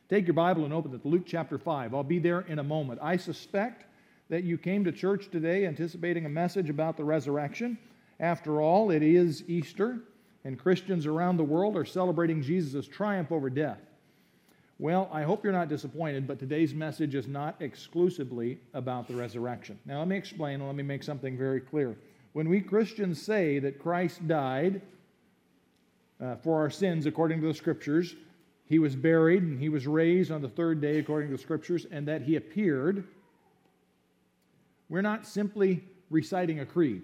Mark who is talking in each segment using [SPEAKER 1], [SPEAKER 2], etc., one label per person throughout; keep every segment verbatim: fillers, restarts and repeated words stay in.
[SPEAKER 1] Take your Bible and open it to Luke chapter five. I'll be there in a moment. I suspect that you came to church today anticipating a message about the resurrection. After all, it is Easter, and Christians around the world are celebrating Jesus' triumph over death. Well, I hope you're not disappointed, but today's message is not exclusively about the resurrection. Now, let me explain and let me make something very clear. When we Christians say that Christ died uh, for our sins according to the Scriptures, He was buried and He was raised on the third day according to the Scriptures, and that He appeared, we're not simply reciting a creed.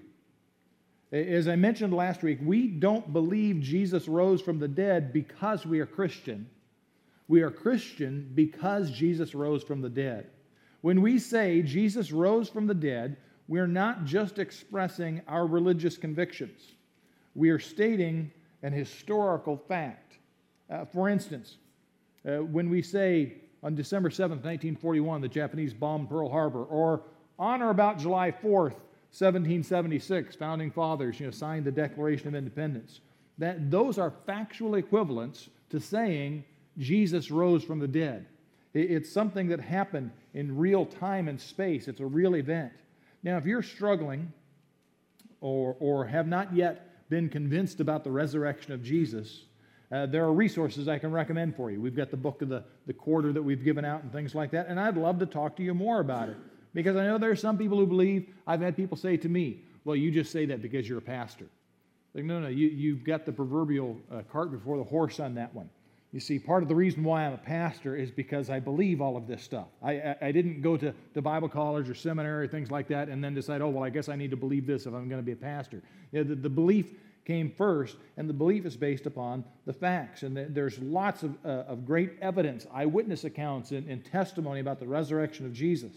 [SPEAKER 1] As I mentioned last week, we don't believe Jesus rose from the dead because we are Christian. We are Christian because Jesus rose from the dead. When we say Jesus rose from the dead, we're not just expressing our religious convictions. We are stating an historical fact. Uh, for instance, uh, when we say on December seventh, nineteen forty-one, the Japanese bombed Pearl Harbor, or on or about July fourth, seventeen seventy-six, founding fathers, you know, signed the Declaration of Independence, that those are factual equivalents to saying Jesus rose from the dead. It's something that happened in real time and space. It's a real event. Now, if you're struggling or, or have not yet been convinced about the resurrection of Jesus, uh, there are resources I can recommend for you. We've got the book of the, the quarter that we've given out and things like that, and I'd love to talk to you more about it. Because I know there are some people who believe, I've had people say to me, well, you just say that because you're a pastor. Like, no, no, you, you've got the proverbial uh, cart before the horse on that one. You see, part of the reason why I'm a pastor is because I believe all of this stuff. I, I, I didn't go to, to Bible college or seminary, things like that, and then decide, oh, well, I guess I need to believe this if I'm going to be a pastor. You know, the, the belief came first, and the belief is based upon the facts. And the, there's lots of, uh, of great evidence, eyewitness accounts, and, and testimony about the resurrection of Jesus.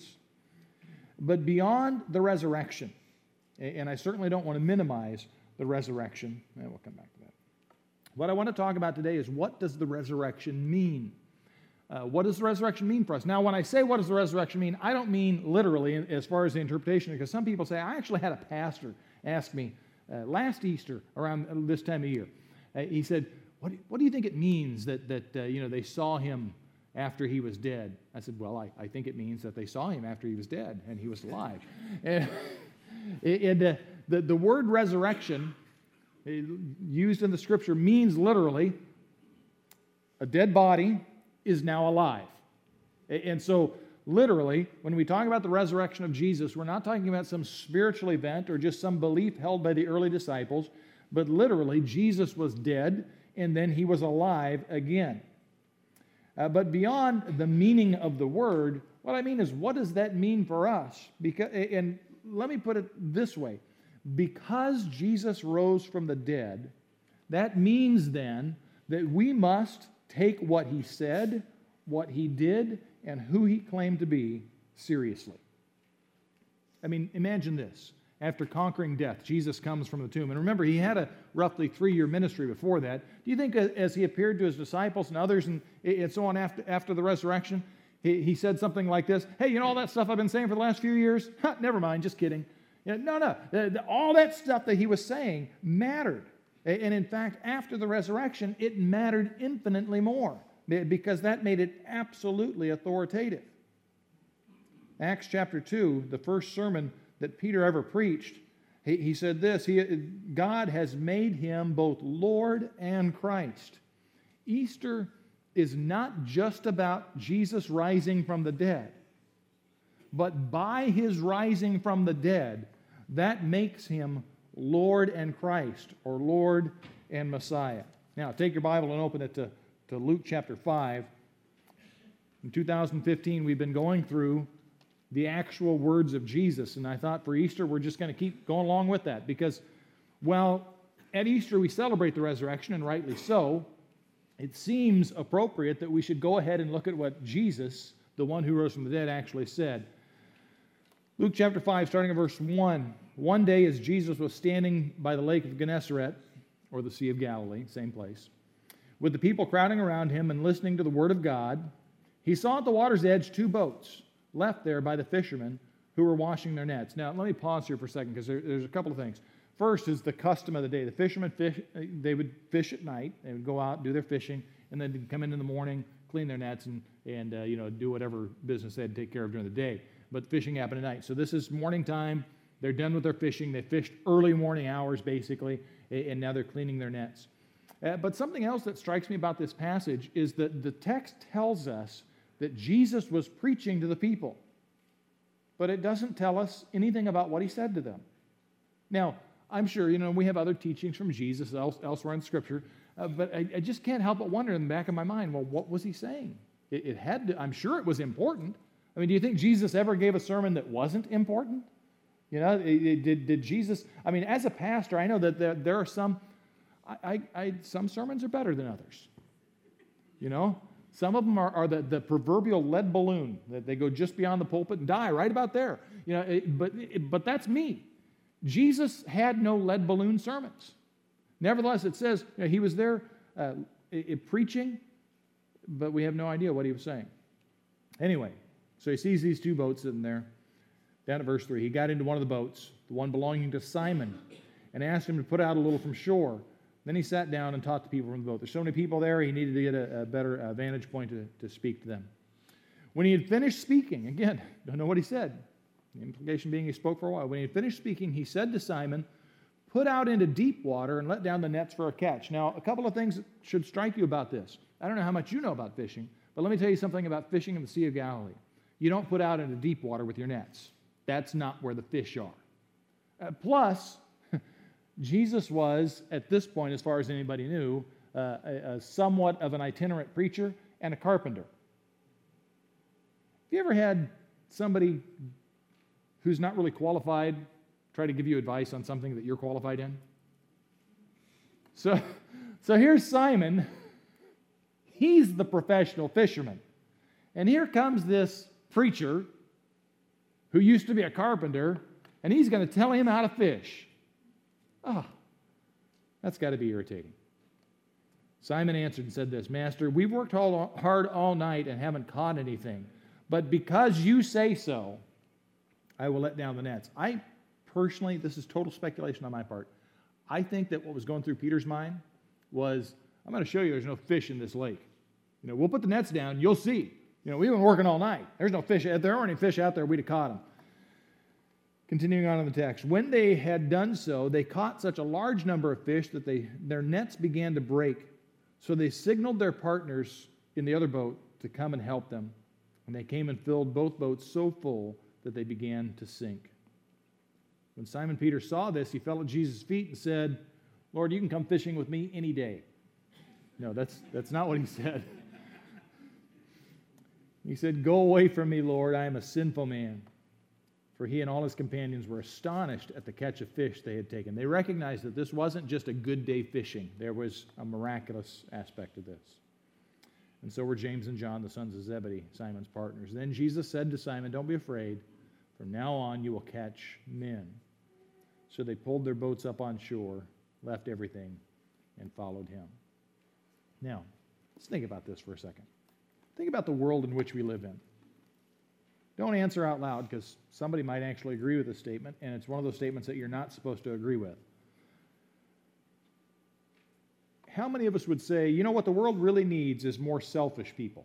[SPEAKER 1] But beyond the resurrection, and I certainly don't want to minimize the resurrection, and we'll come back to that. What I want to talk about today is, what does the resurrection mean? Uh, what does the resurrection mean for us? Now, when I say what does the resurrection mean, I don't mean literally as far as the interpretation, because some people say, I actually had a pastor ask me uh, last Easter around this time of year. Uh, he said, what do, what do you think it means that, that uh, you know, they saw him after he was dead? I said, well, I, I think it means that they saw him after he was dead and he was alive. And, and uh, the, the word resurrection used in the Scripture means literally a dead body is now alive. And so literally, when we talk about the resurrection of Jesus, we're not talking about some spiritual event or just some belief held by the early disciples, but literally Jesus was dead and then he was alive again. Uh, but beyond the meaning of the word, what I mean is, what does that mean for us? Because, and let me put it this way. Because Jesus rose from the dead, that means then that we must take what he said, what he did, and who he claimed to be seriously. I mean, imagine this. After conquering death, Jesus comes from the tomb. And remember, he had a roughly three-year ministry before that. Do you think as he appeared to his disciples and others and, and so on after, after the resurrection, he, he said something like this, hey, you know all that stuff I've been saying for the last few years? Ha, never mind, just kidding. You know, no, no. All that stuff that he was saying mattered. And in fact, after the resurrection, it mattered infinitely more because that made it absolutely authoritative. Acts chapter two, the first sermon that Peter ever preached, he, he said this, he, God has made him both Lord and Christ. Easter is not just about Jesus rising from the dead, but by his rising from the dead, that makes him Lord and Christ, or Lord and Messiah. Now, take your Bible and open it to, to Luke chapter five. In two thousand fifteen, we've been going through the actual words of Jesus, and I thought for Easter, we're just going to keep going along with that, because, well, at Easter we celebrate the resurrection, and rightly so. It seems appropriate that we should go ahead and look at what Jesus, the one who rose from the dead, actually said. Luke chapter five, starting at verse one. One day as Jesus was standing by the lake of Gennesaret, or the Sea of Galilee, same place, with the people crowding around him and listening to the word of God, he saw at the water's edge two boats left there by the fishermen who were washing their nets. Now, let me pause here for a second, because there, there's a couple of things. First is the custom of the day. The fishermen, fish, they would fish at night. They would go out, do their fishing, and then come in in the morning, clean their nets and, and uh, you know, do whatever business they had to take care of during the day. But fishing happened at night. So this is morning time. They're done with their fishing. They fished early morning hours, basically, and now they're cleaning their nets. Uh, but something else that strikes me about this passage is that the text tells us that Jesus was preaching to the people, but it doesn't tell us anything about what he said to them. Now, I'm sure, you know, we have other teachings from Jesus else, elsewhere in Scripture, uh, but I, I just can't help but wonder in the back of my mind, well, what was he saying? It, it had to, I'm sure it was important. I mean, do you think Jesus ever gave a sermon that wasn't important? You know, it, it, did, did Jesus, I mean, as a pastor, I know that there, there are some, I, I, I, some sermons are better than others. You know, some of them are, are the, the proverbial lead balloon, that they go just beyond the pulpit and die right about there. You know, it, but, it, but that's me. Jesus had no lead balloon sermons. Nevertheless, it says you know, he was there uh, it, it, preaching, but we have no idea what he was saying. Anyway, so he sees these two boats sitting there. Down at verse three, he got into one of the boats, the one belonging to Simon, and asked him to put out a little from shore. Then he sat down and taught the people from the boat. There's so many people there, he needed to get a, a better uh, vantage point to, to speak to them. When he had finished speaking, again, don't know what he said. The implication being he spoke for a while. When he had finished speaking, he said to Simon, "Put out into deep water and let down the nets for a catch." Now, a couple of things should strike you about this. I don't know how much you know about fishing, but let me tell you something about fishing in the Sea of Galilee. You don't put out into deep water with your nets. That's not where the fish are. Uh, plus, Jesus was, at this point, as far as anybody knew, uh, a, a somewhat of an itinerant preacher and a carpenter. Have you ever had somebody who's not really qualified try to give you advice on something that you're qualified in? So, so here's Simon. He's the professional fisherman. And here comes this preacher who used to be a carpenter, and he's going to tell him how to fish. Oh, that's got to be irritating. Simon answered and said this, "Master, we've worked all, hard all night and haven't caught anything. But because you say so, I will let down the nets." I personally, this is total speculation on my part, I think that what was going through Peter's mind was, I'm going to show you there's no fish in this lake. You know, we'll put the nets down, you'll see. You know, we've been working all night. There's no fish. If there aren't any fish out there, we'd have caught them. Continuing on in the text. When they had done so, they caught such a large number of fish that they, their nets began to break. So they signaled their partners in the other boat to come and help them. And they came and filled both boats so full that they began to sink. When Simon Peter saw this, he fell at Jesus' feet and said, "Lord, you can come fishing with me any day." No, that's, that's not what he said. He said, "Go away from me, Lord, I am a sinful man." For he and all his companions were astonished at the catch of fish they had taken. They recognized that this wasn't just a good day fishing. There was a miraculous aspect of this. And so were James and John, the sons of Zebedee, Simon's partners. Then Jesus said to Simon, "Don't be afraid. From now on you will catch men." So they pulled their boats up on shore, left everything, and followed him. Now, let's think about this for a second. Think about the world in which we live in. Don't answer out loud, because somebody might actually agree with this statement, and it's one of those statements that you're not supposed to agree with. How many of us would say, you know what the world really needs is more selfish people?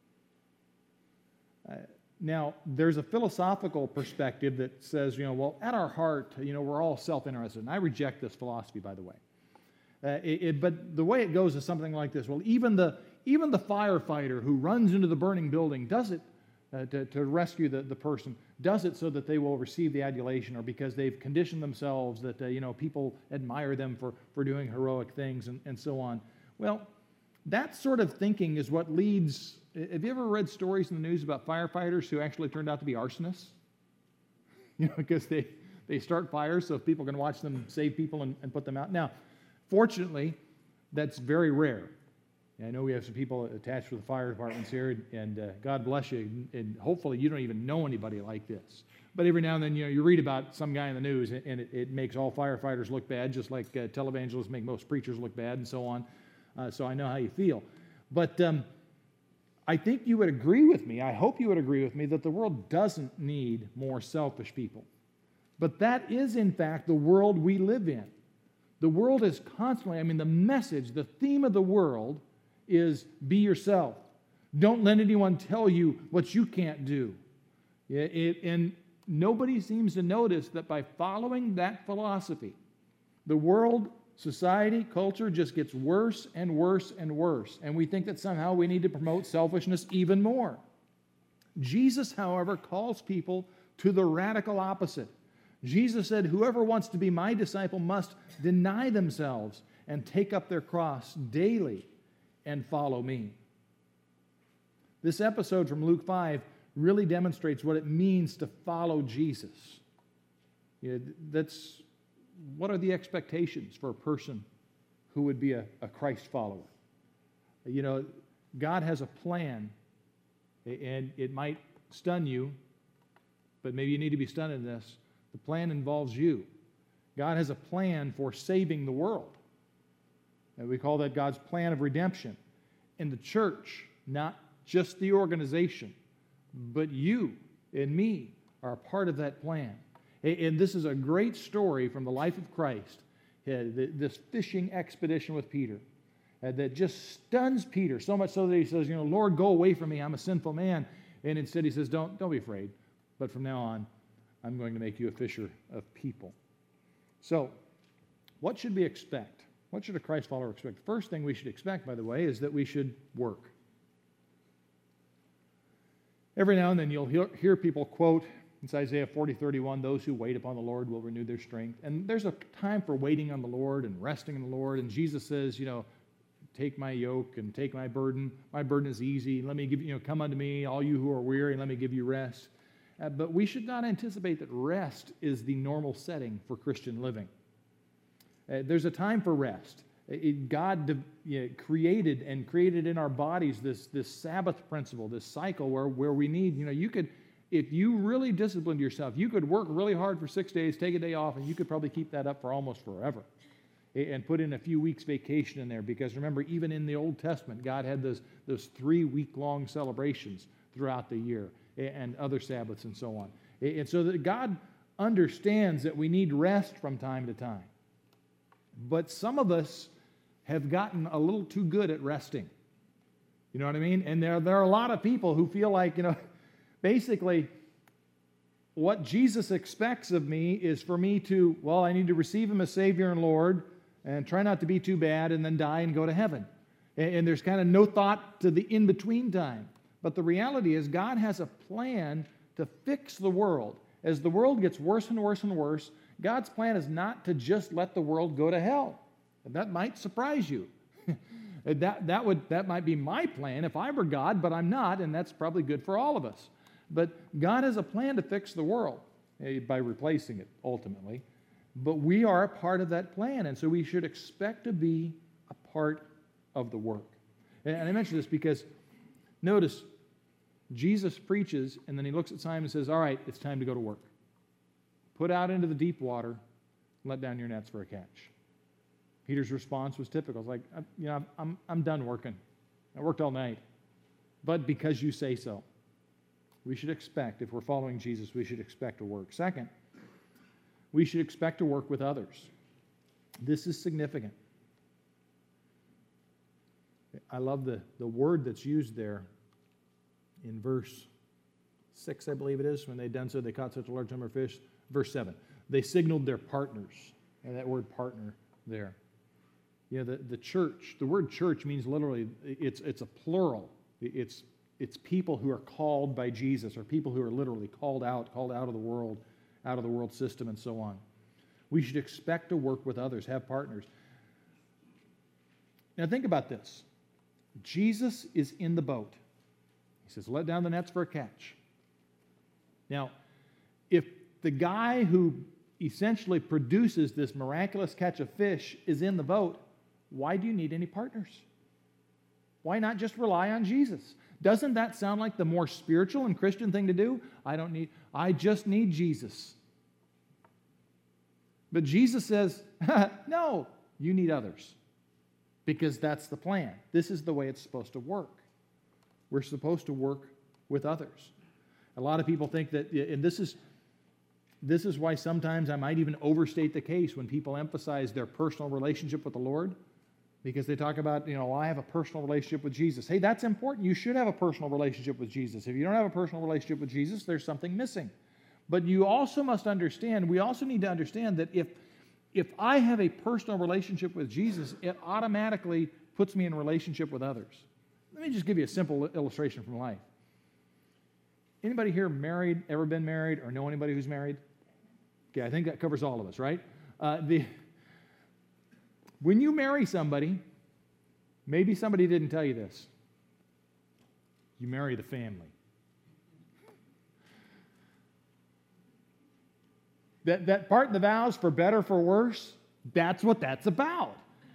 [SPEAKER 1] Uh, now, there's a philosophical perspective that says, you know, well, at our heart, you know, we're all self-interested. And I reject this philosophy, by the way. Uh, it, it, but the way it goes is something like this. Well, even the, even the firefighter who runs into the burning building does it Uh, to, to rescue the, the person, does it so that they will receive the adulation, or because they've conditioned themselves that uh, you know people admire them for, for doing heroic things and, and so on. Well, that sort of thinking is what leads. Have you ever read stories in the news about firefighters who actually turned out to be arsonists? You know, because they, they start fires so people can watch them save people and, and put them out. Now, fortunately, that's very rare. I know we have some people attached with the fire departments here, and uh, God bless you, and hopefully you don't even know anybody like this. But every now and then, you know, you read about some guy in the news, and it, it makes all firefighters look bad, just like uh, televangelists make most preachers look bad, and so on. Uh, so I know how you feel. But um, I think you would agree with me, I hope you would agree with me, that the world doesn't need more selfish people. But that is, in fact, the world we live in. The world is constantly, I mean, the message, the theme of the world is be yourself. Don't let anyone tell you what you can't do. Yeah, it, and nobody seems to notice that by following that philosophy, the world, society, culture just gets worse and worse and worse. And we think that somehow we need to promote selfishness even more. Jesus, however, calls people to the radical opposite. Jesus said, whoever wants to be my disciple must deny themselves and take up their cross daily and follow me. This episode from Luke five really demonstrates what it means to follow Jesus. You know, that's, what are the expectations for a person who would be a, a Christ follower? You know, God has a plan, and it might stun you, but maybe you need to be stunned in this. The plan involves you. God has a plan for saving the world. And we call that God's plan of redemption. And the church, not just the organization, but you and me are a part of that plan. And this is a great story from the life of Christ, this fishing expedition with Peter, that just stuns Peter, so much so that he says, you know, Lord, go away from me, I'm a sinful man. And instead he says, don't, don't be afraid, but from now on, I'm going to make you a fisher of people. So, what should we expect? What should a Christ follower expect? The first thing we should expect, by the way, is that we should work. Every now and then you'll hear, hear people quote, it's Isaiah forty thirty-one, those who wait upon the Lord will renew their strength. And there's a time for waiting on the Lord and resting in the Lord. And Jesus says, you know, take my yoke and take my burden. My burden is easy. Let me give you, you know, come unto me, all you who are weary, and let me give you rest. Uh, but we should not anticipate that rest is the normal setting for Christian living. Uh, there's a time for rest. It, God you know, created and created in our bodies this, this Sabbath principle, this cycle where, where we need, you know, you could, if you really disciplined yourself, you could work really hard for six days, take a day off, and you could probably keep that up for almost forever. And put in a few weeks vacation in there, because remember, even in the Old Testament, God had those, those three-week-long celebrations throughout the year, and other Sabbaths and so on. And so that God understands that we need rest from time to time. But some of us have gotten a little too good at resting. You know what I mean? And there, there are a lot of people who feel like, you know, basically, what Jesus expects of me is for me to, well, I need to receive Him as Savior and Lord, and try not to be too bad, and then die and go to heaven. And, and there's kind of no thought to the in-between time. But the reality is God has a plan to fix the world. As the world gets worse and worse and worse, God's plan is not to just let the world go to hell. And that might surprise you. that, that, would, that might be my plan if I were God, but I'm not, and that's probably good for all of us. But God has a plan to fix the world by replacing it, ultimately. But we are a part of that plan, and so we should expect to be a part of the work. And I mention this because, notice, Jesus preaches, and then he looks at Simon and says, all right, it's time to go to work. Put out into the deep water, let down your nets for a catch. Peter's response was typical. It's like, you know, I'm, I'm done working. I worked all night. But because you say so. We should expect, if we're following Jesus, we should expect to work. Second, we should expect to work with others. This is significant. I love the, the word that's used there in verse six, I believe it is. When they'd done so, they caught such a large number of fish. Verse seven, they signaled their partners. And that word partner there. You know, the, the church, the word church means literally, it's, it's a plural. It's It's people who are called by Jesus, or people who are literally called out, called out of the world, out of the world system, and so on. We should expect to work with others, have partners. Now think about this. Jesus is in the boat. He says, let down the nets for a catch. Now, if the guy who essentially produces this miraculous catch of fish is in the boat, why do you need any partners? Why not just rely on Jesus? Doesn't that sound like the more spiritual and Christian thing to do? I don't need, I just need Jesus. But Jesus says, no, you need others. Because that's the plan. This is the way it's supposed to work. We're supposed to work with others. A lot of people think that, and this is, this is why sometimes I might even overstate the case when people emphasize their personal relationship with the Lord. because they talk about, you know, well, I have a personal relationship with Jesus. Hey, that's important. You should have a personal relationship with Jesus. If you don't have a personal relationship with Jesus, there's something missing. But you also must understand, we also need to understand that if, if I have a personal relationship with Jesus, it automatically puts me in relationship with others. Let me just give you a simple illustration from life. Anybody here married, ever been married, or know anybody who's married? Okay, I think that covers all of us, right? Uh, the, when you marry somebody, maybe somebody didn't tell you this. You marry the family. That, that part in the vows, for better, for worse, that's what that's about.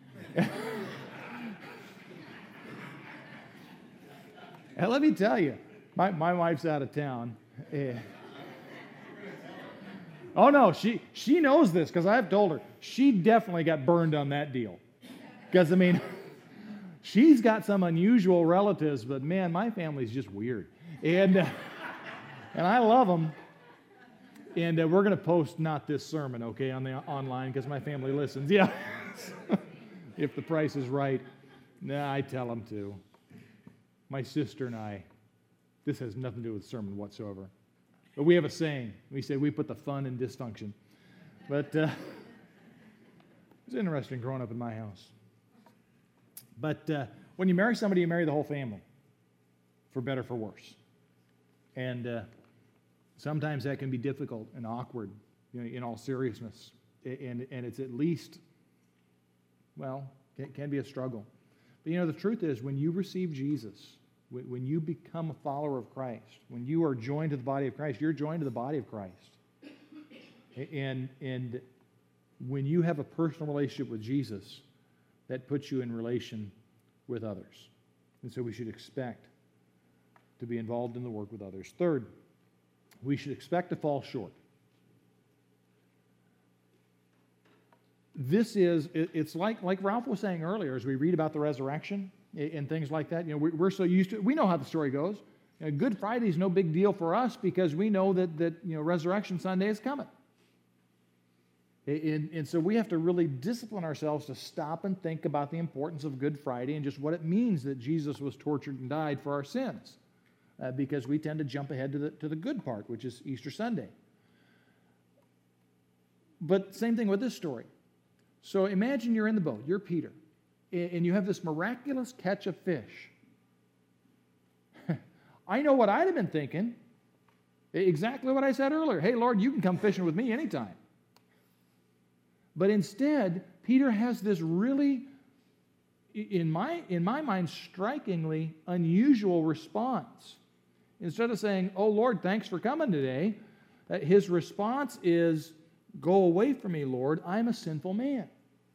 [SPEAKER 1] And let me tell you, my, my wife's out of town. Eh. Oh, no, she, she knows this because I've told her. She definitely got burned on that deal. Because, I mean, she's got some unusual relatives, but, man, my family's just weird. And, uh, and I love them. And uh, we're going to post not this sermon, okay, on the online because my family listens. Yeah. If the price is right. Nah, I tell them to. My sister and I, this has nothing to do with sermon whatsoever. But we have a saying. We say we put the fun in dysfunction. But uh, it's interesting growing up in my house. But uh, when you marry somebody, you marry the whole family, for better, for worse. And uh, sometimes that can be difficult and awkward, you know, in all seriousness. And, and it's at least, well, it can be a struggle. But you know, the truth is, when you receive Jesus, when you become a follower of Christ, when you are joined to the body of Christ, you're joined to the body of Christ. And, and when you have a personal relationship with Jesus, that puts you in relation with others. And so we should expect to be involved in the work with others. Third, we should expect to fall short. This is, it's like, like Ralph was saying earlier, as we read about the resurrection and things like that. You know, we're so used to, we know how the story goes. You know, Good Friday is no big deal for us because we know that, that you know, Resurrection Sunday is coming. And, and so we have to really discipline ourselves to stop and think about the importance of Good Friday and just what it means that Jesus was tortured and died for our sins. Uh, because we tend to jump ahead to the, to the good part, which is Easter Sunday. But same thing with this story. So imagine you're in the boat, you're Peter, and you have this miraculous catch of fish. I know what I'd have been thinking. Exactly what I said earlier. Hey, Lord, you can come fishing with me anytime. But instead, Peter has this really, in my, in my mind, strikingly unusual response. Instead of saying, oh, Lord, thanks for coming today, his response is, go away from me, Lord, I'm a sinful man.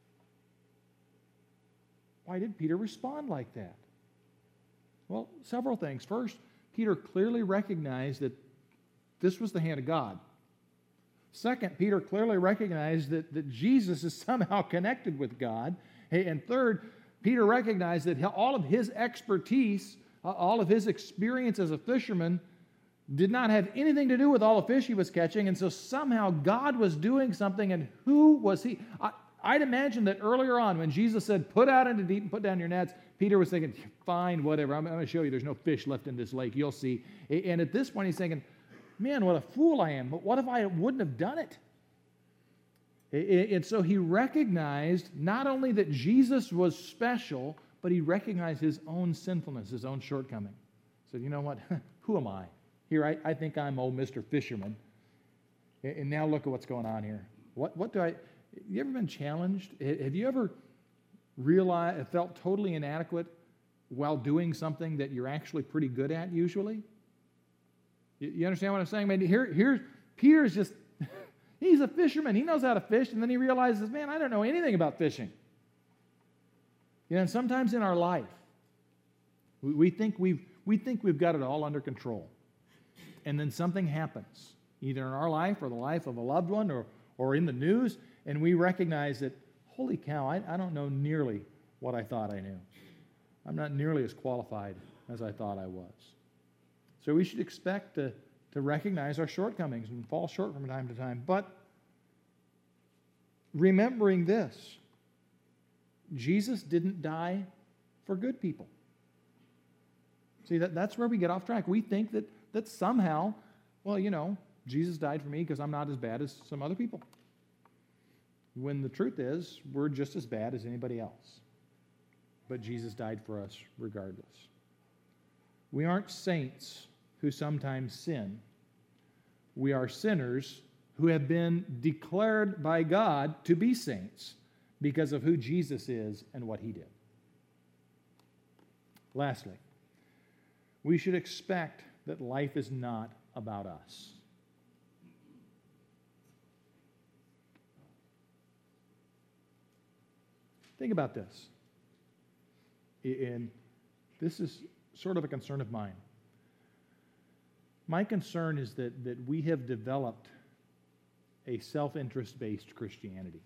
[SPEAKER 1] Why did Peter respond like that? Well, several things. First, Peter clearly recognized that this was the hand of God. Second, Peter clearly recognized that, that Jesus is somehow connected with God. And third, Peter recognized that all of his expertise, all of his experience as a fisherman, did not have anything to do with all the fish he was catching, and so somehow God was doing something, and who was he? I, I'd imagine that earlier on when Jesus said, put out into deep and put down your nets, Peter was thinking, fine, whatever, I'm, I'm going to show you there's no fish left in this lake, you'll see. And at this point he's thinking, man, what a fool I am, but what if I wouldn't have done it? And so he recognized not only that Jesus was special, but he recognized his own sinfulness, his own shortcoming. He said, you know what, who am I? Here, I, I think I'm old Mister Fisherman, and now look at what's going on here. What, what do I, you ever been challenged? Have you ever realized, felt totally inadequate while doing something that you're actually pretty good at usually? You, you understand what I'm saying? Maybe here, here's, Peter's just, he's a fisherman. He knows how to fish, and then he realizes, man, I don't know anything about fishing. You know, and sometimes in our life, we, we think we've we think we've got it all under control. And then something happens, either in our life or the life of a loved one or, or in the news, and we recognize that, holy cow, I, I don't know nearly what I thought I knew. I'm not nearly as qualified as I thought I was. So we should expect to, to recognize our shortcomings and fall short from time to time. But remembering this, Jesus didn't die for good people. See, that, that's where we get off track. We think that, that somehow, well, you know, Jesus died for me because I'm not as bad as some other people. When the truth is, we're just as bad as anybody else. But Jesus died for us regardless. We aren't saints who sometimes sin. We are sinners who have been declared by God to be saints because of who Jesus is and what he did. Lastly, we should expect that life is not about us. Think about this. And this is sort of a concern of mine. My concern is that, that we have developed a self-interest-based Christianity.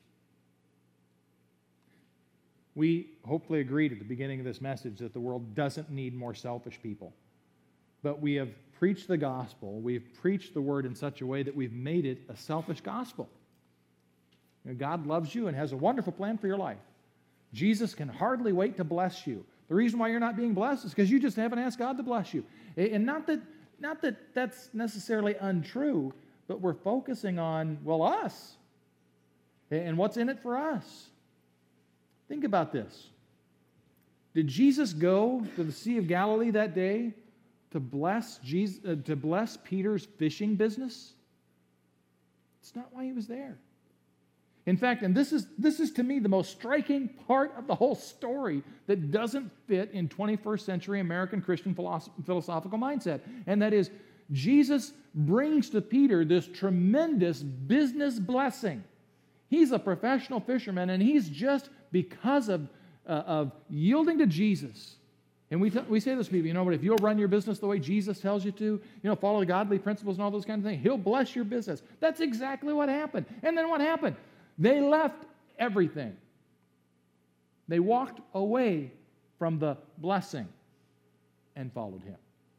[SPEAKER 1] We hopefully agreed at the beginning of this message that the world doesn't need more selfish people. But we have preached the gospel, we've preached the word in such a way that we've made it a selfish gospel. You know, God loves you and has a wonderful plan for your life. Jesus can hardly wait to bless you. The reason why you're not being blessed is because you just haven't asked God to bless you. And not that, not that that's necessarily untrue, but we're focusing on, well, us. And what's in it for us? Think about this. Did Jesus go to the Sea of Galilee that day to bless Jesus, uh, to bless Peter's fishing business? It's not why he was there. In fact, and this is, this is to me the most striking part of the whole story that doesn't fit in twenty-first century American Christian philosoph- philosophical mindset, and that is Jesus brings to Peter this tremendous business blessing. He's a professional fisherman, and he's just because of, uh, of yielding to Jesus. And we, t- we say this to people, you know, but if you'll run your business the way Jesus tells you to, you know, follow the godly principles and all those kind of things, he'll bless your business. That's exactly what happened. And then what happened? They left everything. They walked away from the blessing and followed him.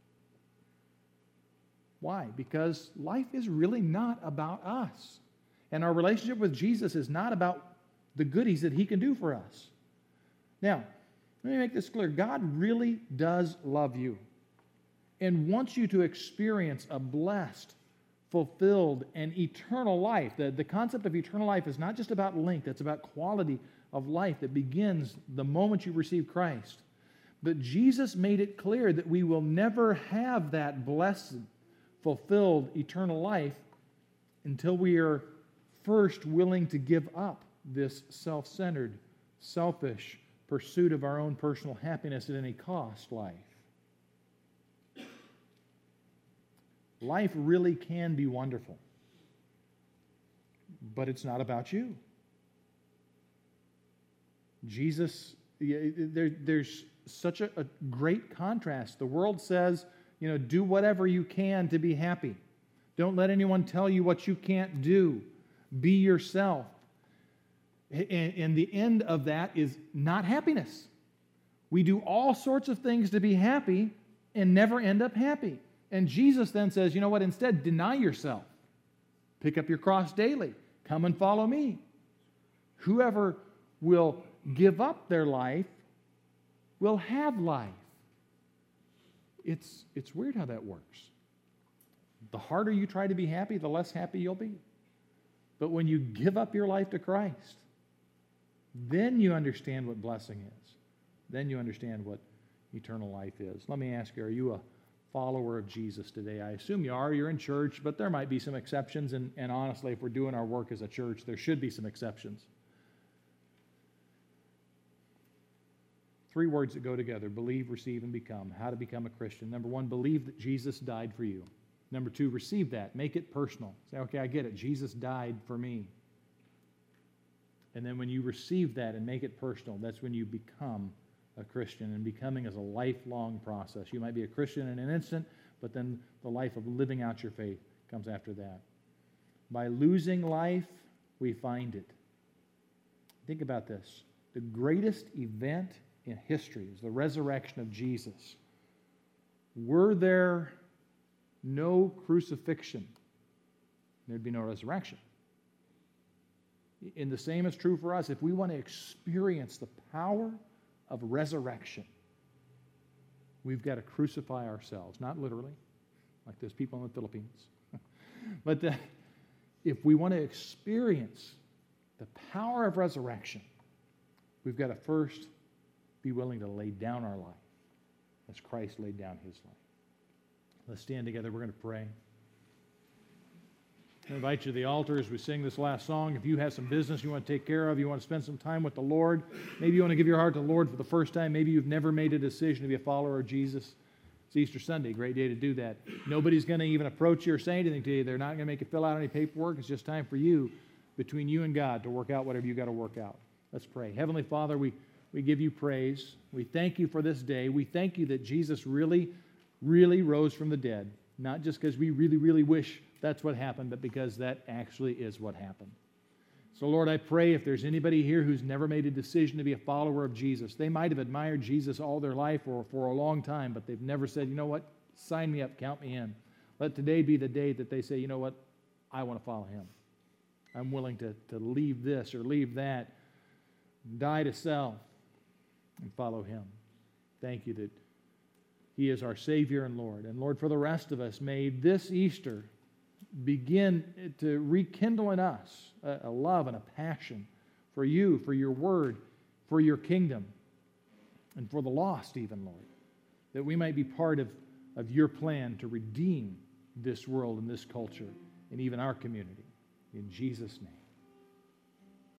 [SPEAKER 1] Why? Because life is really not about us. And our relationship with Jesus is not about the goodies that he can do for us. Now, let me make this clear. God really does love you and wants you to experience a blessed, fulfilled, and eternal life. The, the concept of eternal life is not just about length, it's about quality of life that begins the moment you receive Christ. But Jesus made it clear that we will never have that blessed, fulfilled, eternal life until we are first willing to give up this self-centered, selfish pursuit of our own personal happiness at any cost life. Life really can be wonderful, but it's not about you. Jesus, there, there's such a, a great contrast. The world says, you know, do whatever you can to be happy. Don't let anyone tell you what you can't do. Be yourself. And, and the end of that is not happiness. We do all sorts of things to be happy and never end up happy. And Jesus then says, you know what, instead, deny yourself. Pick up your cross daily. Come and follow me. Whoever will give up their life will have life. It's, it's weird how that works. The harder you try to be happy, the less happy you'll be. But when you give up your life to Christ, then you understand what blessing is. Then you understand what eternal life is. Let me ask you, are you a follower of Jesus today? I assume you are. You're in church, but there might be some exceptions, and, and honestly, if we're doing our work as a church, there should be some exceptions. Three words that go together: believe, receive, and become. How to become a Christian. Number one, believe that Jesus died for you. Number two, receive that. Make it personal. Say, okay, I get it. Jesus died for me. And then when you receive that and make it personal, that's when you become a Christian. And becoming is a lifelong process. You might be a Christian in an instant, but then the life of living out your faith comes after that. By losing life, we find it. Think about this. The greatest event in history is the resurrection of Jesus. Were there no crucifixion, there'd be no resurrection. And the same is true for us. If we want to experience the power of resurrection, we've got to crucify ourselves, not literally, like those people in the Philippines. But the, if we want to experience the power of resurrection, we've got to first be willing to lay down our life as Christ laid down his life. Let's stand together. We're going to pray. I invite you to the altar as we sing this last song. If you have some business you want to take care of, you want to spend some time with the Lord, maybe you want to give your heart to the Lord for the first time, maybe you've never made a decision to be a follower of Jesus. It's Easter Sunday, great day to do that. Nobody's going to even approach you or say anything to you. They're not going to make you fill out any paperwork. It's just time for you, between you and God, to work out whatever you got to work out. Let's pray. Heavenly Father, we, we give you praise. We thank you for this day. We thank you that Jesus really, really rose from the dead, not just because we really, really wish that's what happened, but because that actually is what happened. So, Lord, I pray if there's anybody here who's never made a decision to be a follower of Jesus, they might have admired Jesus all their life or for a long time, but they've never said, you know what, sign me up, count me in. Let today be the day that they say, you know what, I want to follow him. I'm willing to, to leave this or leave that, die to self, and follow him. Thank you that he is our Savior and Lord. And Lord, for the rest of us, may this Easter begin to rekindle in us a, a love and a passion for you, for your word, for your kingdom, and for the lost even, Lord, that we might be part of, of your plan to redeem this world and this culture and even our community. In Jesus' name.